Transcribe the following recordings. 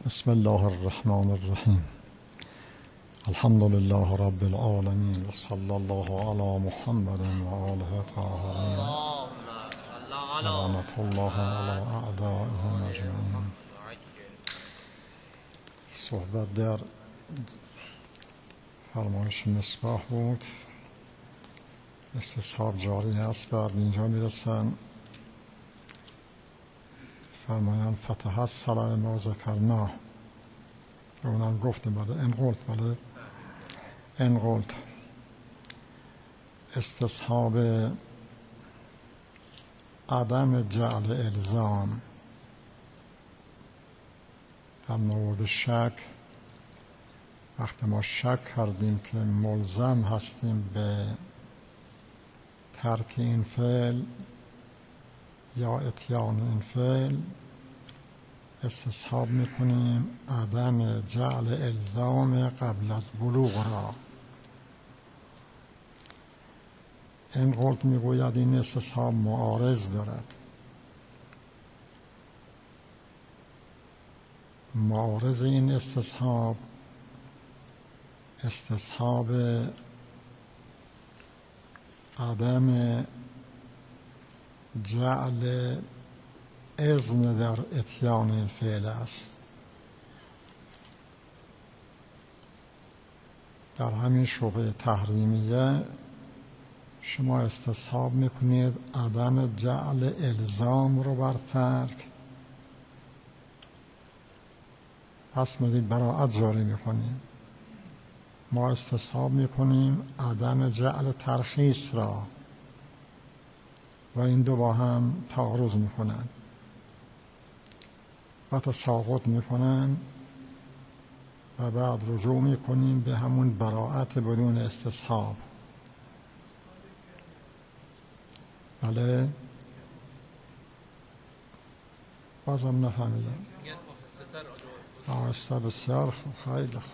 بسم الله الرحمن الرحیم. الحمد لله رب العالمین و صلی الله علی محمد و آله الطاهرین لعنت الله علی اعدائهم اجمعین. صحبت در فرمایش مصباح بود، استصحاب جاری است. بعد اینجا میرسن فرمایان فتح الصلاة ما ذکرناه، اونم گفتیم بله ان قلت استصحاب عدم جعل الزام در مورد شک. وقتی ما شک کردیم که ملزم هستیم به ترک این فعل یا اتیان این فعل، استصحاب میکنیم عدم جعل الزام قبل از بلوغ را. این قلت میگوید این استصحاب معارض دارد. معارض این استصحاب عدم جعل اذن در اتیان این فعل است. در همین شبهه تحریمیه شما استصحاب میکنید عدم جعل الزام رو بر ترک، پس میگید براءت جاری میکنیم. ما استصحاب میکنیم عدم جعل ترخیص را و این دو با هم تعارض میکنن و تساقط میکنن و بعد رجوع میکنیم به همون براءت بدون استصحاب. بله بازم نفهمیدم. آسته بسیار خوب، خیلی خوب.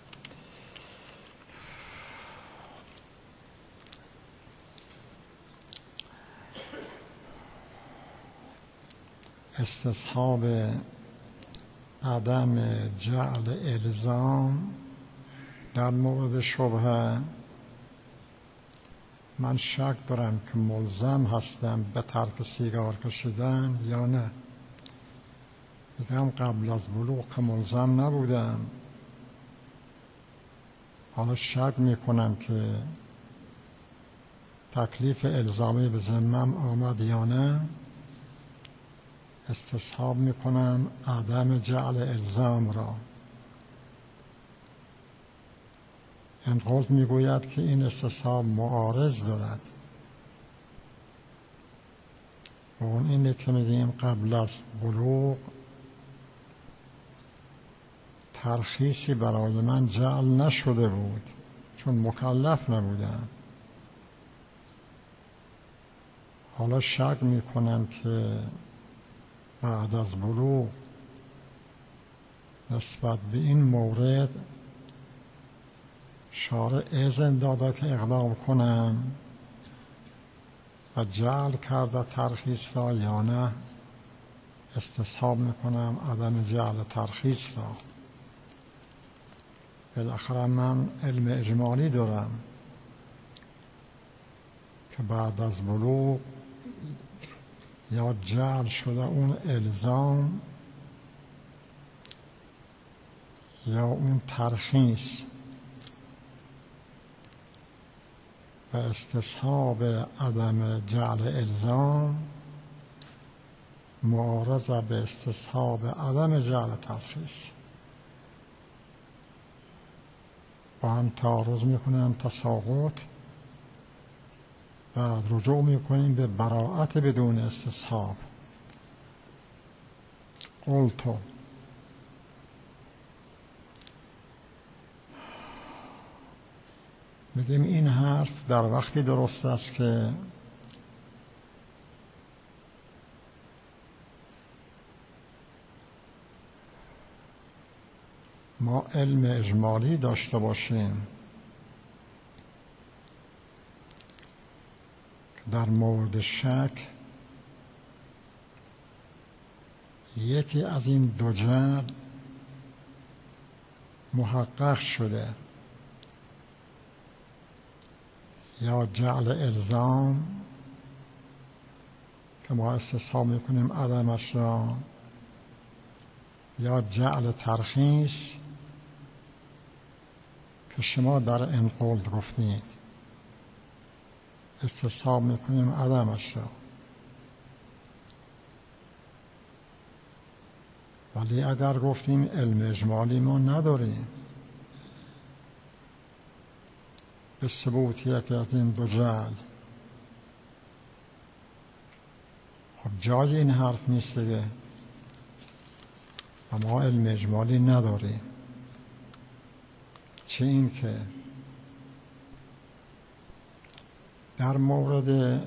استصحاب عدم جعل الزام در مورد شبهه. من شک دارم که ملزم هستم به ترک سیگار کشیدن یا نه. میگم قبل از بلوغ که ملزم نبودم، حالا شک میکنم که تکلیف الزامی به ذمم آمد یا نه. استصحاب میکنم عدم جعل الزام را. این قلت میگوید که این استصحاب معارض دارد و اون اینه که میگیم قبل از بلوغ ترخیصی برای من جعل نشده بود چون مکلف نبودم. حالا شک میکنم که بعد از بلوغ نسبت به این مورد شارع اذن داده که اقدام کنم و جعل کرده ترخیص را یا نه. استصحاب میکنم عدم جعل ترخیص را. بالاخره من علم اجمالی دارم که بعد از بلوغ یا جعل شده اون الزام یا اون ترخیص، و استصحاب عدم جعل الزام معارض به استصحاب عدم جعل ترخیص با هم تعارض میکنن، تساقط. بعد رجوع میکنیم به براءت بدون استصحاب. قلتو میگیم این حرف در وقتی درست است که ما علم اجمالی داشته باشیم در مورد شک یکی از این دو جعل محقق شده یا جعل الزام که ما استصحاب میکنیم عدمش را، یا جعل ترخیص که شما در این قول گفتید استصحاب میکنیم عدمش را. ولی اگر گفتیم علم اجمالی ما نداریم به ثبوت یکی از این دو جعل، خب جای این حرف نیست دیگه و ما علم اجمالی نداریم. چه این که در مورد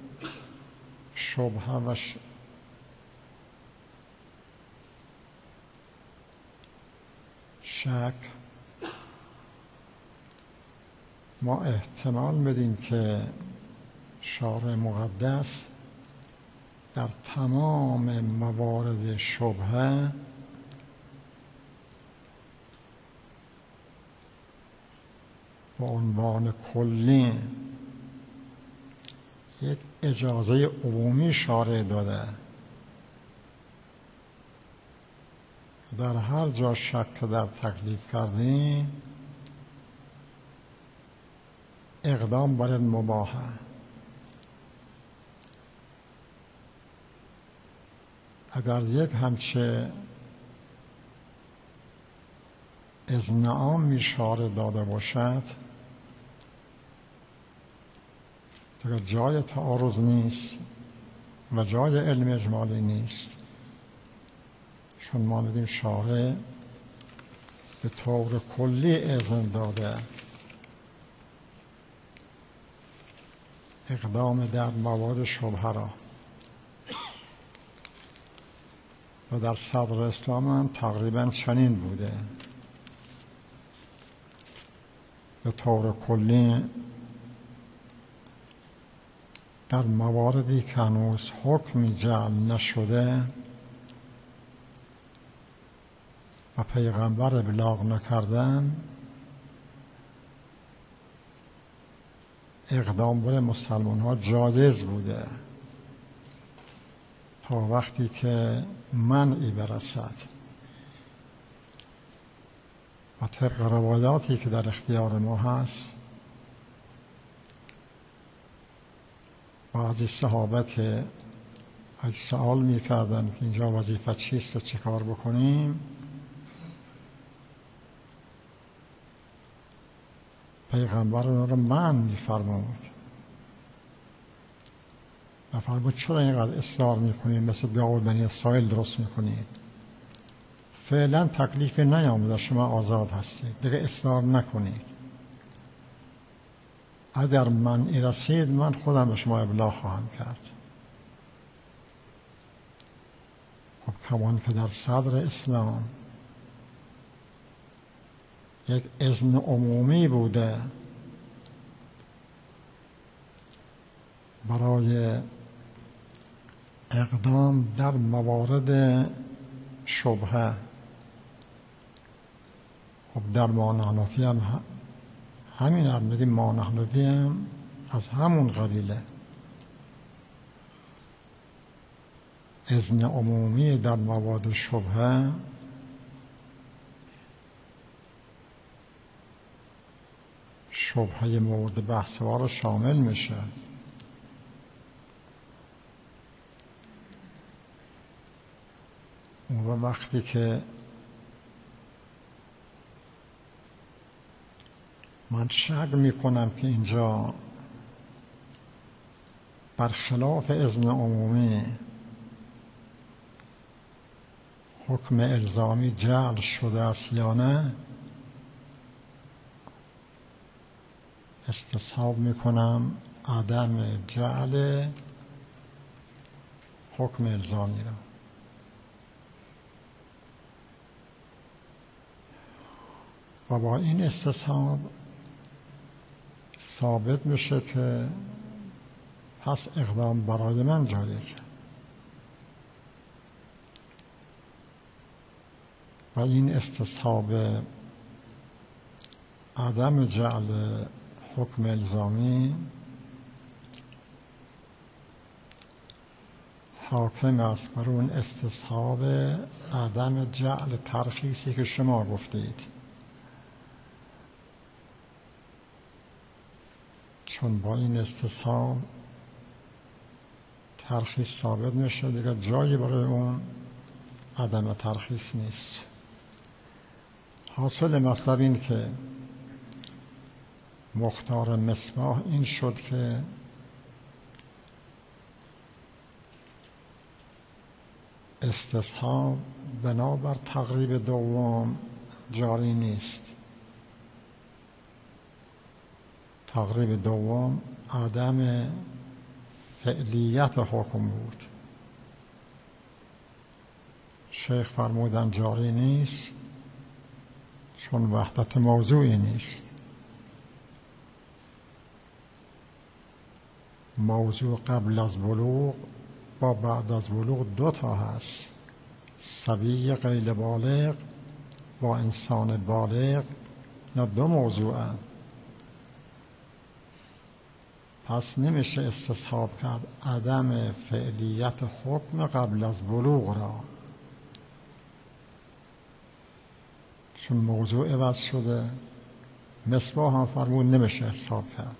شبهه و شک ما احتمال بدیم که شارع مقدس در تمام موارد شبهه با عنوان کلی یک اجازه عمومی شارع داده در هر جا شک در تکلیف کردیم اقدام بر مباحه. اگر یک همچه اذن عامی شارع داده باشد دیگر جای تعارض نیست و جای علم اجمالی نیست، چون ما میگیم شارع به طور کلی اذن داده اقدام در موارد شبهه را و در صدر اسلام هم تقریبا چنین بوده. به طور کلی در مواردی که هنوز حکمی جعل نشده و پیغمبر ابلاغ نکردن اقدام بر مسلمان ها جایز بوده تا وقتی که منعی برسد و طبق روایاتی که در اختیار ما هست بعضی صحابه که از سوال میکردن که اینجا وظیفه چیست و چه کار بکنیم، پیغمبر اون رو منع میفرمود و فرمود چرا اینقدر اصرار میکنید مثل بیاور بنی اسرائیل درست میکنید؟ فعلا تکلیف نیامده، شما آزاد هستید، دیگه اصرار نکنید. اگر منعی رسید من خودم به شما ابلاغ خواهم کرد. خب کمان که در صدر اسلام یک اذن عمومی بوده برای اقدام در موارد شبهه، خب در ما نحنفی هم همین هم میگیم، ما نحنفی هم از همون قبیله اذن عمومی در موارد شبهه شبهه مورد بحث رو شامل میشه. اون وقتی که من شک میکنم که اینجا برخلاف اذن عمومی حکم الزامی جعل شده است یا نه، استصحاب میکنم عدم جعل حکم الزامی را. و با این استصحاب ثابت میشه که پس اقدام برای من جایزه و این استصحاب عدم جعل حکم الزامی حاکم است بر اون استصحاب عدم جعل ترخیصی که شما گفتید، چون با این استصحاب ترخیص ثابت میشه، دیگه جایی برای اون عدم ترخیص نیست. حاصل مطلب این که مختار مصباح این شد که استصحاب بنابر تقریب دوم جاری نیست. تقریب دوم عدم فعلیت حکم بود. شیخ فرمودن جاری نیست چون وحدت موضوعی نیست. موضوع قبل از بلوغ با بعد از بلوغ 2 تا هست، صبی غیر بالغ با انسان بالغ، نه 2 موضوعه. پس نمیشه استصحاب کرد عدم فعلیت حکم قبل از بلوغ را، چون موضوع عوض شده. مصباح هم فرمود نمیشه حساب کرد.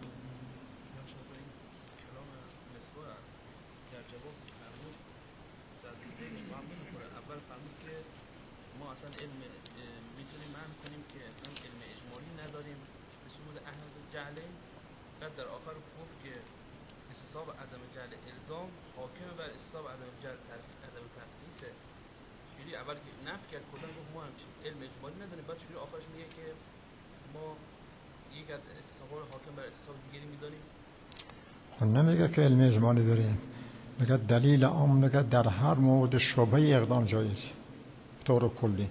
در آخر گفت که استصحاب عدم جعل الزام حاکم بر استصحاب عدم جعل عدم ترخیصه. شوری اول که نفی کرد کلا گفت ما همچین علم اجمالی نداریم، بعد شوری آخرش میگه که ما یک از استصحاب رو حاکم بر استصحاب دیگری میدانیم. خب نمیگه که علم اجمالی داریم، میگه دلیل عام، میگه در هر مورد شبهه اقدام جایز طور کلی.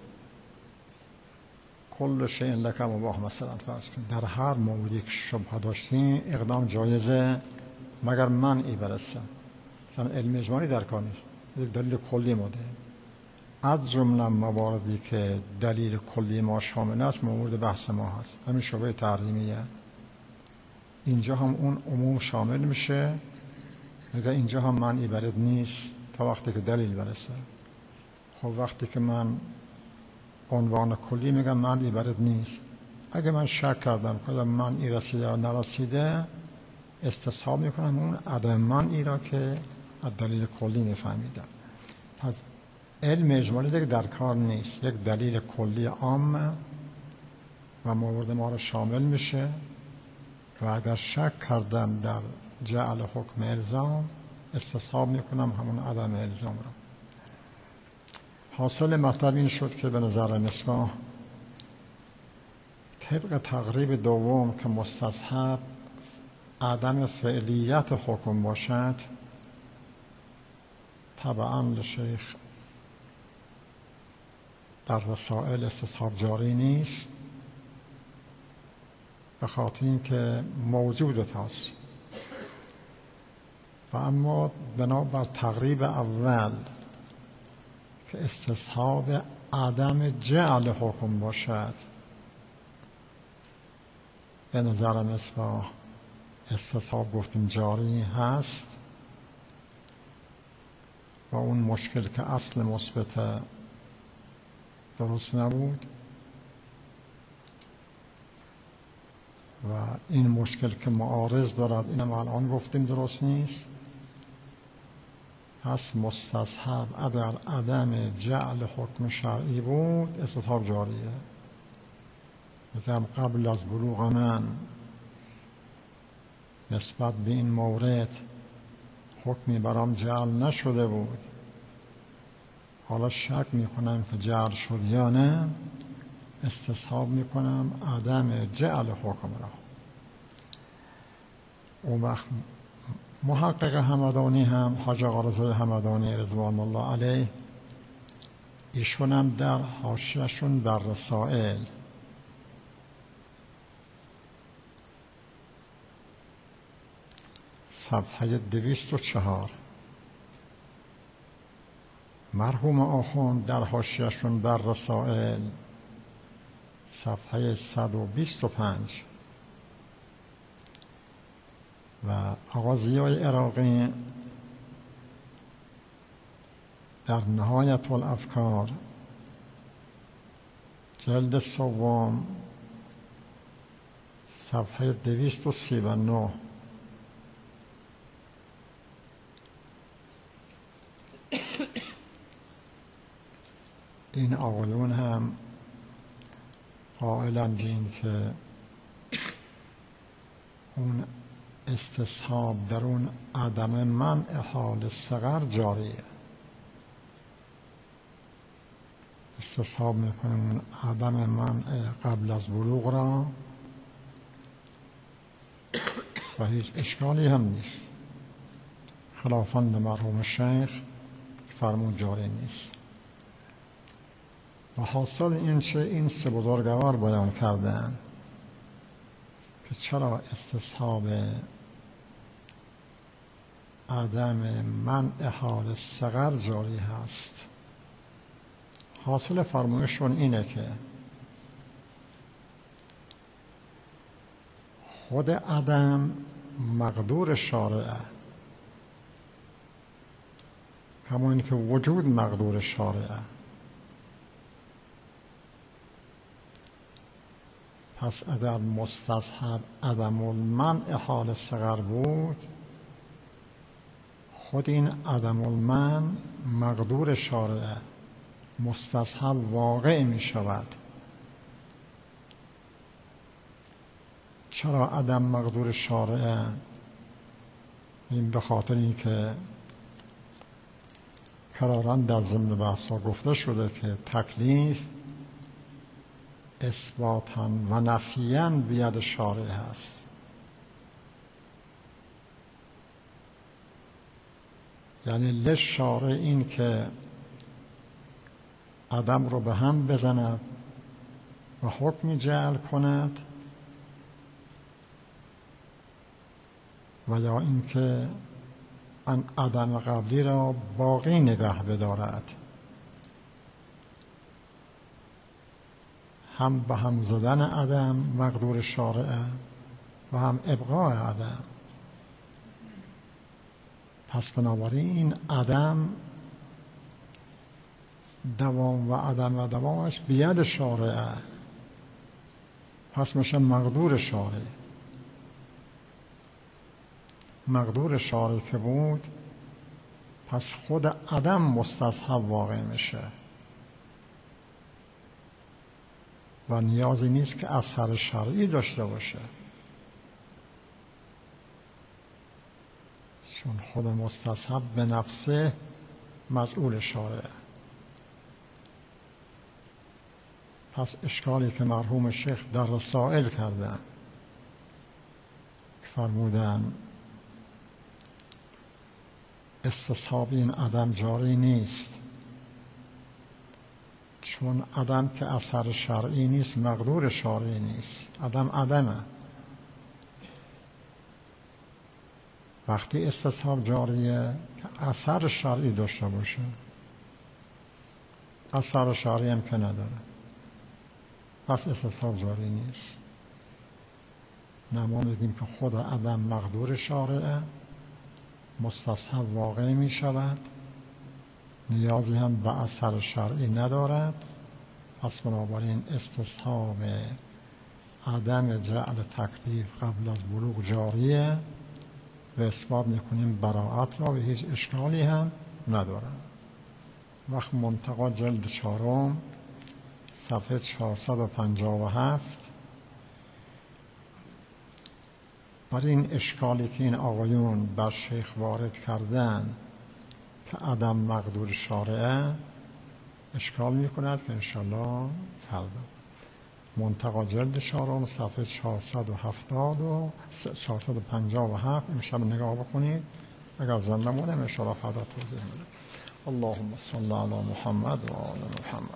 کل شیء لک مباح مثلا فرض کن در هر موردی که شبهه داشتیم اقدام جایزه مگر منعی برسه. مثلا علم اجمالی در کار نیست، یک دلیل کلی ماده. از جمله مواردی که دلیل کلی ما شامل است مورد بحث ما هست، همین شبهه تحریمیه. اینجا هم اون عموم شامل میشه، میگه اینجا هم منعی برد نیست تا وقتی که دلیل برسه. خب وقتی که من عنوان کلی میگم منعی برد نیست، اگه من شک کردم که منعی رسیده یا نرسیده، استصحاب میکنم اون عدم منعی را که از دلیل کلی میفهمیدم. پس علم اجمالی دیگه در کار نیست، یک دلیل کلی عام و مورد ما را شامل میشه و اگر شک کردم در جعل حکم الزام استصحاب میکنم همون عدم الزام را. حاصل مطلب این شد که به نظر مصباح طبق تقریب دوم که مستصحب عدم فعلیت حکم باشد، طبعا لشیخ در رسائل استصحاب جاری نیست، به خاطر اینکه موجودت هست. و اما بنابر تقریب اول که استصحاب عدم جعل حکم باشد، به نظر مصباح استصحاب گفتیم جاری هست و اون مشکل که اصل مثبت درست نبود و این مشکل که معارض دارد اینم الان گفتیم درست نیست. پس مستصحب اگر عدم جعل حکم شرعی بود استصحاب جاریه. میگم قبل از بلوغ من نسبت به این مورد حکمی برام جعل نشده بود، حالا شک میکنم که جعل شد یا نه، استصحاب میکنم عدم جعل حکم را. اون وقت محقق همدانی هم حاج آقا رضا همدانی رضوان الله علیه، ایشون هم در حاشیه‌شون بر رسائل صفحه 204 مرحوم آخوند در حاشیه‌شون بر رسائل صفحه 125 و آقا ضیای عراقی در نهایت الافکار جلد سوم صفحه 239 این آقایون هم قائلند این که اون استصحاب در اون عدم منع حال صغر جاریه. استصحاب میکنیم اون عدم منع قبل از بلوغ را و هیچ اشکالی هم نیست، خلافاً به مرحوم شیخ فرمود جاری نیست. و حاصل این چه این سه بزرگوار بیان کردن که چرا استصحاب عدم منع حال صغر جاری هست. حاصل فرمایشون اینه که خود عدم مقدور شارعه، همون که وجود مقدور شارعه. پس اگر مستصحب عدم المنع حال صغر بود، خود این عدم المنع مقدور شارعه، مستصحب واقع می شود. چرا عدم مقدور شارعه؟ این به خاطر این که قرارا در ضمن بحثا گفته شده که تکلیف اثباتاً و نفیاً بید شارع هست. یعنی للشارع این که عدم رو به هم بزند و حکمی جعل کند، و یا اینکه ان عدم قبلی را باقی نگه بدارد. هم به هم زدن عدم مقدور شارعه و هم ابقاء عدم. پس بنابراین این عدم دوام و عدم دوامش بید شارعه، پس میشه مقدور شارع. مقدور شارع که بود، پس خود عدم مستصحب واقع میشه و نیازی نیست که اثر شرعی داشته باشه، چون خود مستصحب به نفسه مجعول شارعه. پس اشکالی که مرحوم شیخ در رسائل کردن فرمودن استصحاب این عدم جاری نیست، چون عدم که اثر شرعی نیست مقدور شرعی نیست. عدم عدمه. وقتی استصحاب جاریه که اثر شرعی داشته باشه، اثر شرعی هم که نداره، پس استصحاب جاری نیست. نما میگیم که خود عدم مقدور شارعه، مستصحب واقع می شود، نیازی هم به اثر شرعی ندارد. پس بنابراین استصحاب عدم جعل تکلیف قبل از بلوغ جاریه و اثبات میکنیم براءت را و هیچ اشکالی هم نداره. وقت منتقا جلد 4 صفحه 457 برای این اشکالی که این آقایون بر شیخ وارد کردن که عدم مقدور شارعه، اشکال میکند که انشالله فردا منتقا جلد 4 صفحه 470 و 457 امشب نگاه بکنید. اگر زنده مونم انشالله فردا توضیح میدم. اللهم صل علی محمد و آل محمد.